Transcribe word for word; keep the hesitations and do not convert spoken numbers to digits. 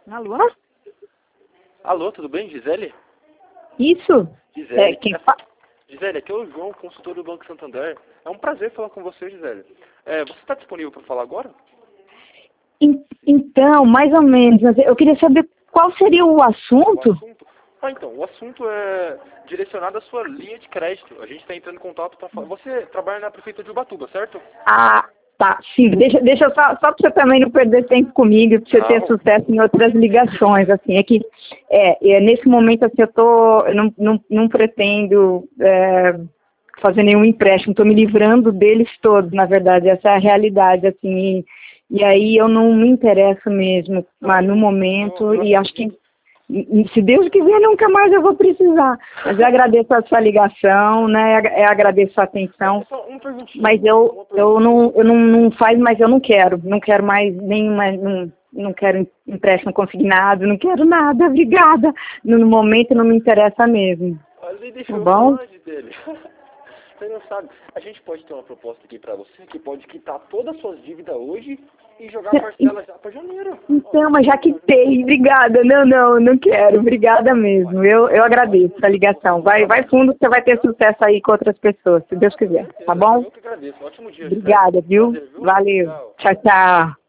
Alô? Alô, tudo bem, Gisele? Isso? Gisele, É, quem fala? Gisele, aqui é o João, consultor do Banco Santander. É um prazer falar com você, Gisele. É, você está disponível para falar agora? En- Então, mais ou menos, mas eu queria saber qual seria o O assunto? assunto? Ah, então, o assunto é direcionado à sua linha de crédito. A gente está entrando em contato para falar. Você trabalha na prefeitura de Ubatuba, certo? Ah, tá, sim, deixa, deixa eu só, só para você também não perder tempo comigo, para você ter Não. sucesso em outras ligações, assim, é que, é, é, nesse momento, assim, eu tô, eu não, não, não pretendo é, fazer nenhum empréstimo, estou me livrando deles todos, na verdade, essa é a realidade, assim, e, e aí eu não me interesso mesmo, mas no momento, Eu, eu e acho que E- se Deus quiser, nunca mais eu vou precisar. Mas eu agradeço a sua ligação, né? Eu agradeço a atenção. Só uma perguntinha. Mas eu, Uma eu pergunta. não, eu não, não faz, mas eu não quero. Não quero mais nenhuma, não, não quero empréstimo consignado, não quero nada, obrigada. No momento não me interessa mesmo. Olha, deixa Tá eu bom? falar dele. Você não sabe. A gente pode ter uma proposta aqui pra você que pode quitar todas as suas dívidas hoje e jogar a parcela já pra janeiro. Então, mas já quitei, obrigada. Não, não, não quero, obrigada mesmo. Eu, eu agradeço a ligação. Vai, vai fundo, você vai ter sucesso aí com outras pessoas, se Deus quiser. Tá bom? Eu que agradeço. Ótimo dia, Gisele. Obrigada, viu? Prazer, viu? Valeu. Tchau. Tchau, tchau.